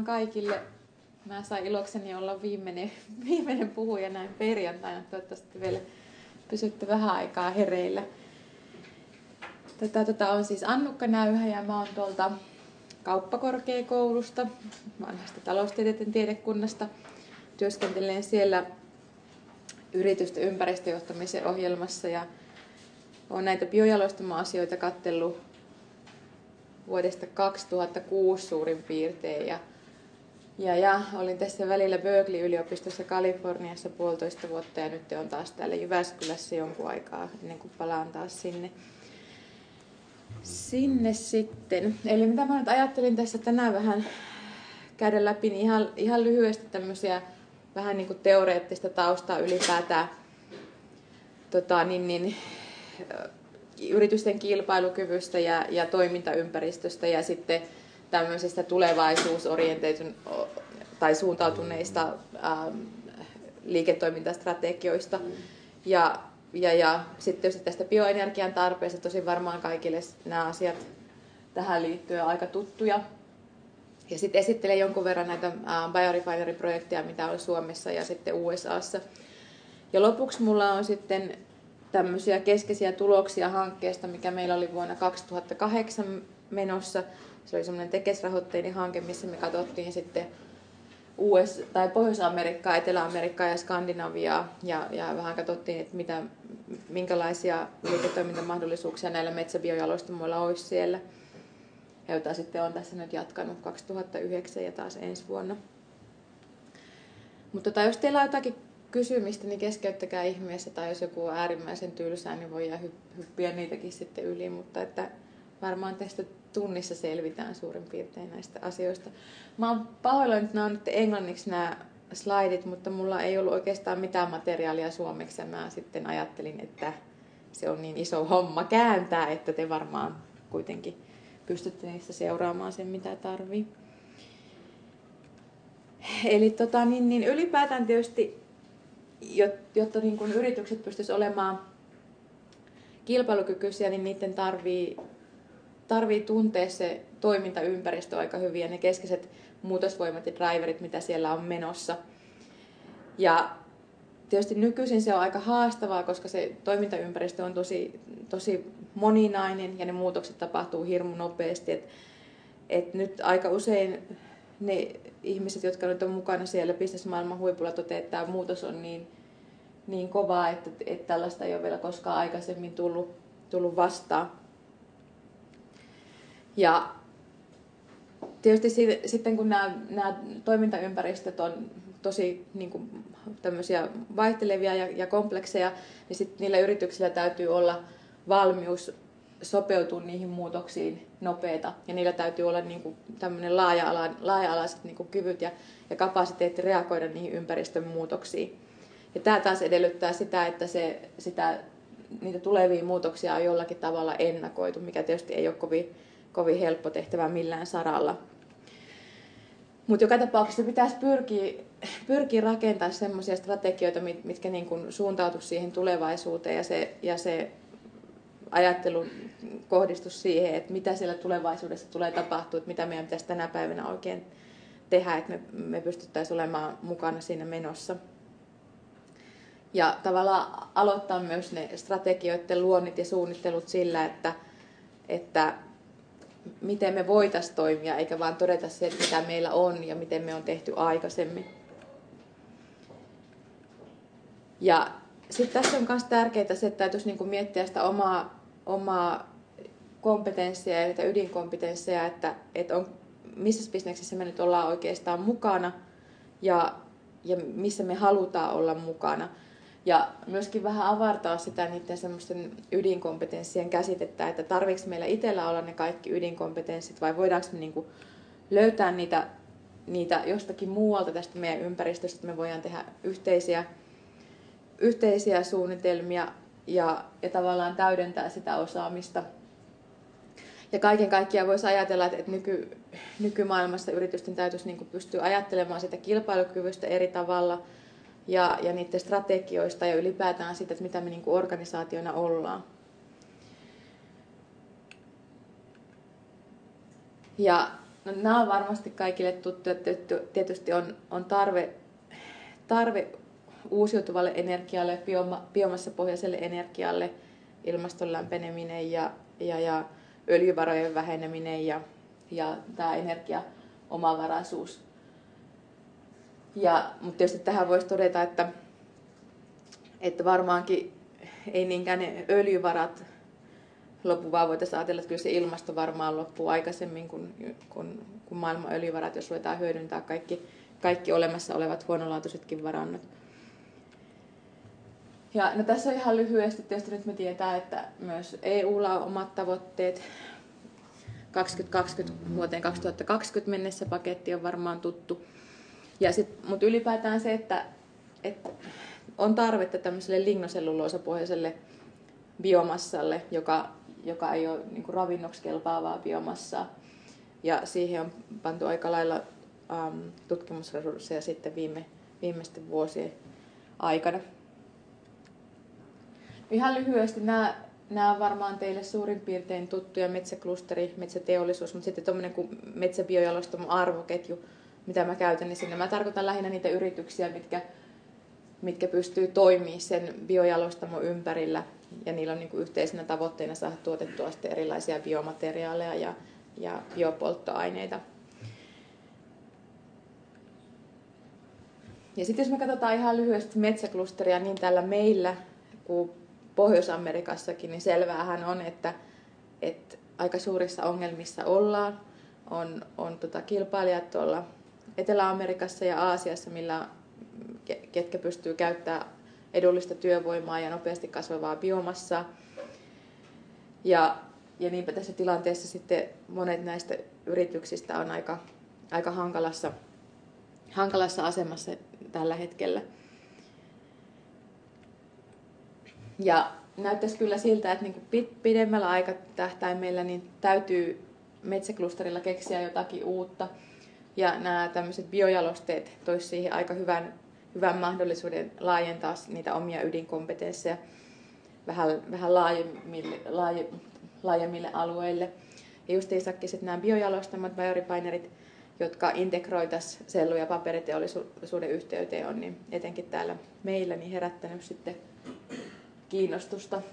kaikille. Mä sain ilokseni olla viimeinen puhuja näin perjantaina. Toivottavasti vielä pysytte vähän aikaa hereillä. On siis Annukka Näyhä ja mä oon tuolta kauppakorkeakoulusta, vanhasta taloustieteiden tiedekunnasta. Työskentelen siellä yritysten ympäristöjohtamisen ohjelmassa ja olen näitä biojalostamo-asioita katsellut vuodesta 2006 suurin piirtein. Ja olin tässä välillä Berkeley-yliopistossa Kaliforniassa 1,5 vuotta ja nyt on taas täällä Jyväskylässä jonkun aikaa ennen kuin palaan taas sinne sitten. Eli mitä mä nyt ajattelin tässä tänään vähän käydä läpi, niin ihan lyhyesti tämmöisiä vähän niin kuin teoreettista taustaa ylipäätään yritysten kilpailukyvystä ja toimintaympäristöstä ja sitten tämmöisistä tai suuntautuneista liiketoimintastrategioista. Ja sitten tietysti tästä bioenergian tarpeesta, tosi varmaan kaikille nämä asiat tähän liittyen aika tuttuja. Ja sitten esittelen jonkun verran näitä biorefinery-projekteja, mitä on Suomessa ja sitten USAssa. Ja lopuksi mulla on sitten tämmöisiä keskeisiä tuloksia hankkeesta, mikä meillä oli vuonna 2008 menossa. Se oli semmoinen Tekes-rahoitteinen hanke, missä me katsottiin sitten Pohjois-Amerikkaa, Etelä-Amerikkaa ja Skandinaviaa ja vähän katsottiin, että minkälaisia liiketoimintamahdollisuuksia näillä metsäbiojalostamoilla olisi siellä, jota sitten on tässä nyt jatkanut 2009 ja taas ensi vuonna. Mutta jos teillä on jotakin kysymistä, niin keskeyttäkää ihmeessä, tai jos joku on äärimmäisen tylsää, niin voidaan hyppiä niitäkin sitten yli, mutta että varmaan tästä tunnissa selvitään suurin piirtein näistä asioista. Mä oon pahoillani, että nämä on nyt englanniksi nämä slaidit, mutta mulla ei ollut oikeastaan mitään materiaalia suomeksi ja mä sitten ajattelin, että se on niin iso homma kääntää, että te varmaan kuitenkin pystytte niistä seuraamaan sen, mitä tarvii. Eli ylipäätään tietysti, jotta niin kun yritykset pystyisivät olemaan kilpailukykyisiä, niin niiden tarvii tuntea se toimintaympäristö aika hyvin ja ne keskeiset muutosvoimat ja driverit, mitä siellä on menossa. Ja tietysti nykyisin se on aika haastavaa, koska se toimintaympäristö on tosi moninainen ja ne muutokset tapahtuu hirmu nopeasti. Et nyt aika usein ne ihmiset, jotka nyt on mukana siellä bisnesmaailman huipulla, toteaa, että tämä muutos on niin kovaa, että tällaista ei ole vielä koskaan aikaisemmin tullut vastaan. Ja tietysti sitten kun nämä toimintaympäristöt on tosi niin kuin, tämmöisiä vaihtelevia ja komplekseja, niin sitten niillä yrityksillä täytyy olla valmius sopeutua niihin muutoksiin nopeita. Ja niillä täytyy olla niin kuin, tämmöinen laaja-alaiset niin kuin, kyvyt ja kapasiteetti reagoida niihin ympäristön muutoksiin. Ja tämä taas edellyttää sitä, että niitä tulevia muutoksia on jollakin tavalla ennakoitu, mikä tietysti ei ole kovin helppo tehtävä millään saralla. Mutta joka tapauksessa pitäisi pyrkiä rakentamaan sellaisia strategioita, mitkä niin kuin suuntautuisi siihen tulevaisuuteen ja se ajattelu kohdistus siihen, että mitä siellä tulevaisuudessa tulee tapahtua, että mitä meidän pitäisi tänä päivänä oikein tehdä, että me pystyttäisiin olemaan mukana siinä menossa. Ja tavallaan aloittaa myös ne strategioiden luonnit ja suunnittelut sillä, että miten me voitaisiin toimia, eikä vaan todeta se, että mitä meillä on ja miten me on tehty aikaisemmin. Ja sitten tässä on myös tärkeää se, että täytyisi niinku miettiä sitä omaa kompetenssia ja niitä ydinkompetensseja, että on, missä bisneksessä me nyt ollaan oikeastaan mukana ja missä me halutaan olla mukana. Ja myöskin vähän avartaa sitä niiden semmoisten ydinkompetenssien käsitettä, että tarvitseeko meillä itsellä olla ne kaikki ydinkompetenssit vai voidaanko me niinku löytää niitä jostakin muualta tästä meidän ympäristöstä, että me voidaan tehdä yhteisiä suunnitelmia ja tavallaan täydentää sitä osaamista. Ja kaiken kaikkiaan voisi ajatella, että nykymaailmassa yritysten täytyisi niinku pystyä ajattelemaan sitä kilpailukyvystä eri tavalla ja niiden strategioista ja ylipäätään siitä, että mitä me niinku organisaationa ollaan. Ja No, nämä on varmasti kaikille tuttuja. Tietysti on tarve uusiutuvalle energialle, biomassapohjaiselle energialle, ilmaston lämpeneminen ja öljyvarojen väheneminen ja tämä energiaomavaraisuus. Mutta tietysti tähän voisi todeta, että varmaankin ei niinkään ne öljyvarat loppu, vaan voitaisiin ajatella, että kyllä se ilmasto varmaan loppuu aikaisemmin kuin maailman öljyvarat, jos ruvetaan hyödyntää kaikki olemassa olevat huonolaatuisetkin varannot. Ja no tässä on ihan lyhyesti, tietysti nyt me tiedetään, että myös EUlla on omat tavoitteet. 2020 vuoteen 2020 mennessä paketti on varmaan tuttu. Mutta ylipäätään se, että on tarvetta tämmöiselle lignoselluloosapohjaiselle biomassalle, joka ei ole niin kuin ravinnoksi kelpaavaa biomassaa. Ja siihen on pantu aika lailla tutkimusresursseja sitten viimeisten vuosien aikana. Ihan lyhyesti nämä on varmaan teille suurin piirtein tuttuja: metsäklusteri, metsäteollisuus, mutta sitten tuommoinen kuin metsäbiojalostamo arvoketju, mitä mä käytän, niin sinne mä tarkoitan lähinnä niitä yrityksiä, mitkä pystyy toimimaan sen biojalostamon ympärillä, ja niillä on niin kuin yhteisenä tavoitteena saada tuotettua sitten erilaisia biomateriaaleja ja biopolttoaineita. Ja sitten jos me katsotaan ihan lyhyesti metsäklusteria, niin täällä meillä kuin Pohjois-Amerikassakin, niin selväähän on, että aika suurissa ongelmissa ollaan. On kilpailijat tuolla Etelä-Amerikassa ja Aasiassa, ketkä pystyy käyttämään edullista työvoimaa ja nopeasti kasvavaa biomassaa. Ja niinpä tässä tilanteessa sitten monet näistä yrityksistä on aika hankalassa asemassa tällä hetkellä. Ja näyttäisi kyllä siltä, että niin pidemmällä aikatähtäimellä niin täytyy metsäklusterilla keksiä jotakin uutta. Ja nämä tämmöiset biojalosteet toisivat siihen aika hyvän mahdollisuuden laajentaa niitä omia ydinkompetensseja vähän laajemmille alueille. Ja justiinsakin sitten nämä biojalostamot, biorefainerit, jotka integroitaisiin sellu- ja paperiteollisuuden yhteyteen, on niin etenkin täällä meillä niin herättänyt sitten kiinnostusta.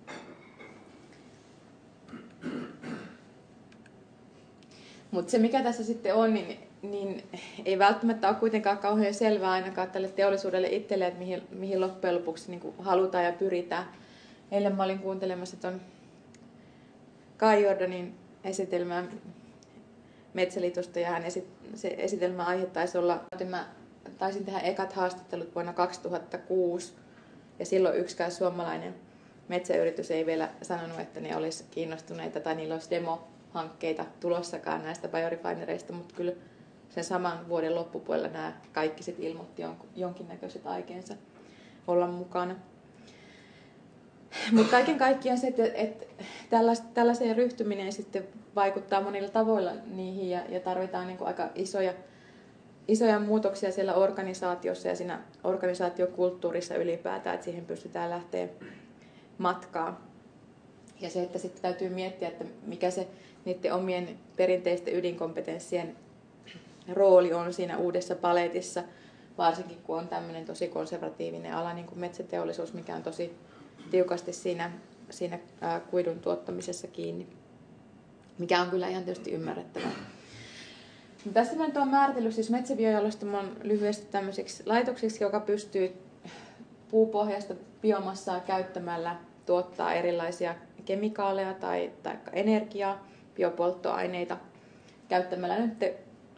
Mutta se mikä tässä sitten on, niin ei välttämättä ole kuitenkaan kauhean selvää ainakaan tälle teollisuudelle itselle, että mihin loppujen lopuksi niin halutaan ja pyritään. Eilen mä olin kuuntelemassa tuon Kai Jordanin esitelmää Metsäliitosta, ja se esitelmän aihe taisi olla, mä taisin tehdä ekat haastattelut vuonna 2006, ja silloin yksikään suomalainen metsäyritys ei vielä sanonut, että ne olisi kiinnostuneita tai niillä olisi demohankkeita tulossakaan näistä biorefinereista, mutta kyllä sen saman vuoden loppupuolella nämä kaikki sitten ilmoitti jonkinnäköiset aikeensa olla mukana. Mutta kaiken kaikkiaan se, että tällaiseen ryhtyminen sitten vaikuttaa monilla tavoilla niihin ja tarvitaan niin kuin aika isoja muutoksia siellä organisaatiossa ja siinä organisaatiokulttuurissa ylipäätään, että siihen pystytään lähteä matkaan. Ja se, että sitten täytyy miettiä, että mikä se niiden omien perinteisten ydinkompetenssien rooli on siinä uudessa paletissa, varsinkin kun on tämmöinen tosi konservatiivinen ala niin kuin metsäteollisuus, mikä on tosi tiukasti siinä kuidun tuottamisessa kiinni, mikä on kyllä ihan tietysti ymmärrettävää. Tässä mä nyt olen määritellyt siis metsäbiojalostamon lyhyesti tämmöiseksi laitoksiksi, joka pystyy puupohjaista biomassaa käyttämällä tuottaa erilaisia kemikaaleja tai energiaa, biopolttoaineita käyttämällä nyt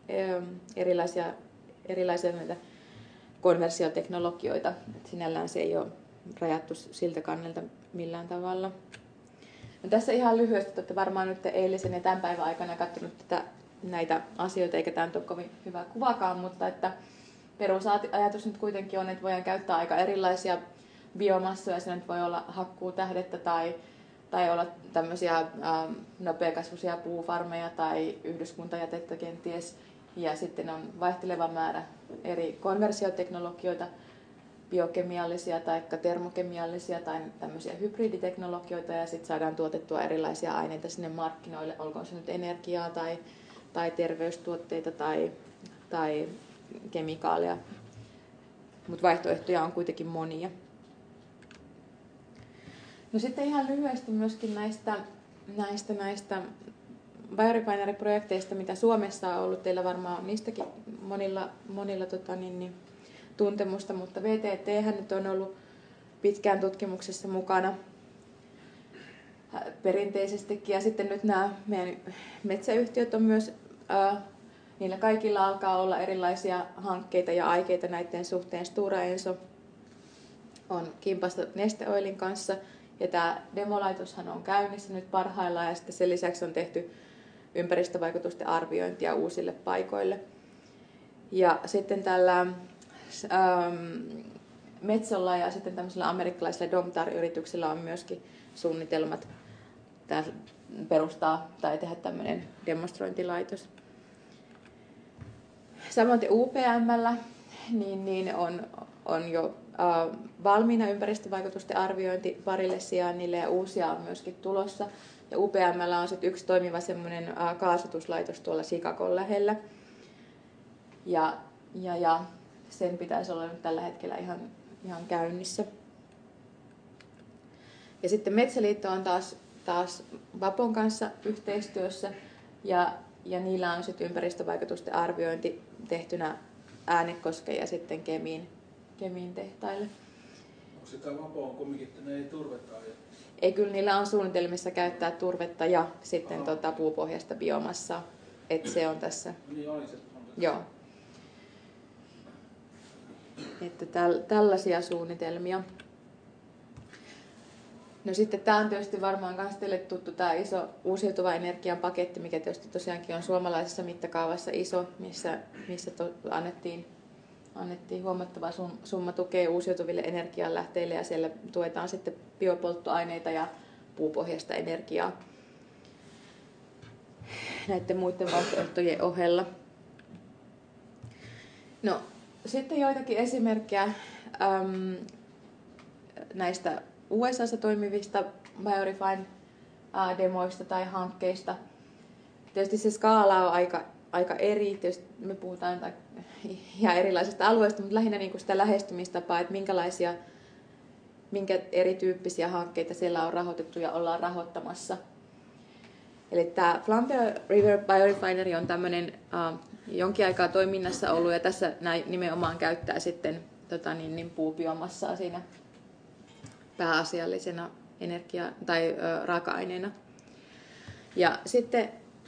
erilaisia näitä konversioteknologioita. Et sinällään se ei ole rajattu siltä kannalta millään tavalla. No tässä ihan lyhyesti, että varmaan nyt eilisen ja tämän päivän aikana katsonut näitä asioita, eikä tämä nyt ole kovin hyvä kuvakaan, mutta että perusajatus nyt kuitenkin on, että voidaan käyttää aika erilaisia biomassoja. Se nyt voi olla hakkuutähdettä tai olla tämmöisiä nopeakasvuisia puufarmeja tai yhdyskuntajätettä kenties. Ja sitten on vaihteleva määrä eri konversioteknologioita, biokemiallisia tai termokemiallisia tai tämmöisiä hybriditeknologioita, ja sitten saadaan tuotettua erilaisia aineita sinne markkinoille, olkoon se nyt energiaa tai terveystuotteita tai kemikaaleja. Mutta vaihtoehtoja on kuitenkin monia. No sitten ihan lyhyesti myöskin näistä biorefinery-projekteista, mitä Suomessa on ollut. Teillä varmaan on niistäkin monilla tuntemusta, mutta VTT nyt on ollut pitkään tutkimuksessa mukana perinteisestikin. Ja sitten nyt nämä meidän metsäyhtiöt on myös, niillä kaikilla alkaa olla erilaisia hankkeita ja aikeita näiden suhteen. Stora Enso on kimpassa Neste Oilin kanssa. Ja tämä demolaitoshan on käynnissä nyt parhaillaan ja sitten sen lisäksi on tehty ympäristövaikutusten arviointia uusille paikoille. Ja sitten tällä Metsolla ja sitten tämmöisellä amerikkalaisella Domtar-yrityksellä on myöskin suunnitelmat perustaa tai tehdä tämmöinen demonstrointilaitos. Samoin UPM:llä niin on jo valmiina ympäristövaikutusten arviointi parille sijainnille ja uusia on myöskin tulossa. Ja UPM:llä on sitten yksi toimiva semmoinen kaasutuslaitos tuolla Chicagon lähellä. Ja sen pitäisi olla nyt tällä hetkellä ihan käynnissä. Ja sitten Metsäliitto on taas Vapon kanssa yhteistyössä ja niillä on sitten ympäristövaikutusten arviointi tehtynä Äänekoskeen ja sitten Kemiin tehtaille. Onko sitä Vapo on kumminkin, että ne ei turvetta aja? Ei, kyllä niillä on suunnitelmissa käyttää turvetta ja sitten puupohjaista biomassaa. Että se on tässä. Niin on se. Joo. Että tällaisia suunnitelmia. No sitten tämä on tietysti varmaan myös teille tuttu tämä iso uusiutuva energian paketti, mikä tietysti tosiaankin on suomalaisessa mittakaavassa iso, missä annettiin huomattava summa tukea uusiutuville energianlähteille ja siellä tuetaan sitten biopolttoaineita ja puupohjaista energiaa näiden muiden vaihtoehtojen ohella. No sitten joitakin esimerkkejä näistä USAssa toimivista BioRefine-demoista tai hankkeista. Tietysti se skaala on aika eri. Tietysti me puhutaan ihan erilaisista alueista, mutta lähinnä niin kuin sitä lähestymistapaa, että minkä erityyppisiä hankkeita siellä on rahoitettu ja ollaan rahoittamassa. Eli tämä Flamborough River Biorefinery on tämmöinen jonkin aikaa toiminnassa ollut ja tässä nimenomaan käyttää sitten puubiomassaa siinä pääasiallisena tai raaka-aineena. Ja sitten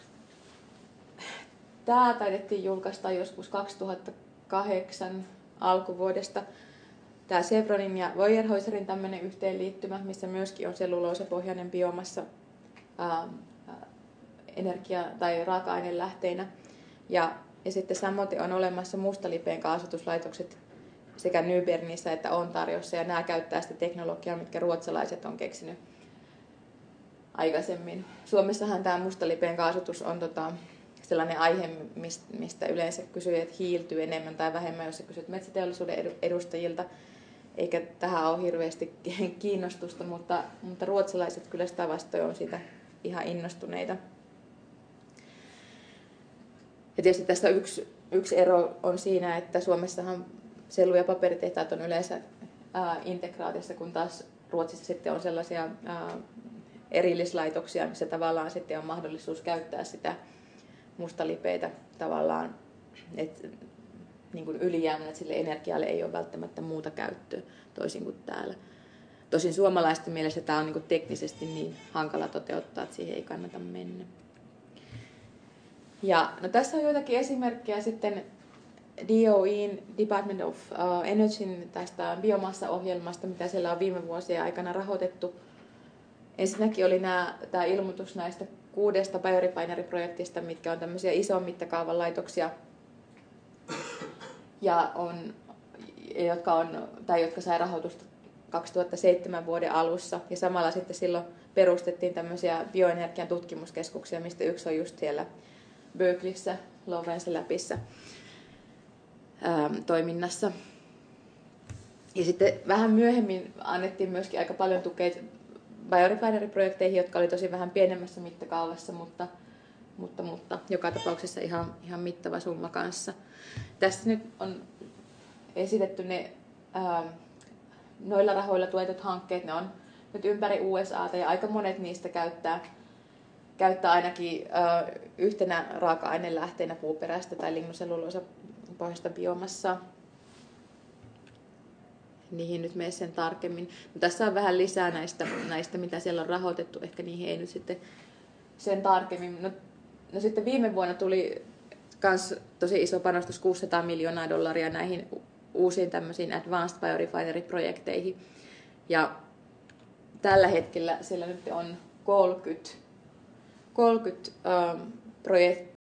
tämä taidettiin julkaista joskus 2008 alkuvuodesta. Tämä Chevronin ja Weyerhaeuserin tämmöinen yhteenliittymä, missä myöskin on selluloosapohjainen biomassa energia- tai raaka-ainelähteinä. Ja sitten samoin on olemassa mustalipeen kaasutuslaitokset sekä Nybernissä että Ontariossa, ja nämä käyttää sitä teknologiaa, mitkä ruotsalaiset on keksinyt aikaisemmin. Suomessahan tämä mustalipeen kaasutus on sellainen aihe, mistä yleensä kysyjät hiiltyy enemmän tai vähemmän, jos kysyt metsäteollisuuden edustajilta, eikä tähän ole hirveästi kiinnostusta, mutta ruotsalaiset kyllä sitä vastoin on siitä ihan innostuneita. Ja tietysti tässä yksi ero on siinä, että Suomessahan sellu- ja paperitehtaat on yleensä integraatissa, kun taas Ruotsissa sitten on sellaisia erillislaitoksia, missä tavallaan sitten on mahdollisuus käyttää sitä mustalipeitä tavallaan, että niin kuin ylijäämänä, että sille energialle ei ole välttämättä muuta käyttöä toisin kuin täällä. Tosin suomalaisten mielestä tämä on niin kuin teknisesti niin hankala toteuttaa, että siihen ei kannata mennä. Ja no tässä on joitakin esimerkkejä sitten DOE:n Department of Energyn tästä biomassa-ohjelmasta, mitä siellä on viime vuosien aikana rahoitettu. Ensinnäkin oli tämä ilmoitus näistä 6 biorefinery-projektista, mitkä on tämmöisiä ison mittakaavan laitoksia, jotka sai rahoitusta 2007 vuoden alussa. Ja samalla sitten silloin perustettiin tämmöisiä bioenergian tutkimuskeskuksia, mistä yksi on just siellä Berkeleyssä, Lawrence Labissa toiminnassa. Ja sitten vähän myöhemmin annettiin myöskin aika paljon tukea biorefinery-projekteihin, jotka oli tosi vähän pienemmässä mittakaavassa, mutta joka tapauksessa ihan mittava summa kanssa. Tässä nyt on esitetty ne noilla rahoilla tuetut hankkeet, ne on nyt ympäri USAta ja aika monet niistä käyttää ainakin yhtenä raaka-ainelähteenä puuperäistä tai lignocelluloosapohjaista biomassaa. Niihin nyt mene sen tarkemmin. No, tässä on vähän lisää näistä, mitä siellä on rahoitettu. Ehkä niihin ei nyt sitten sen tarkemmin. No sitten viime vuonna tuli myös tosi iso panostus, $600 miljoonaa näihin uusiin tämmöisiin Advanced Biorefinery-projekteihin. Ja tällä hetkellä siellä nyt on 30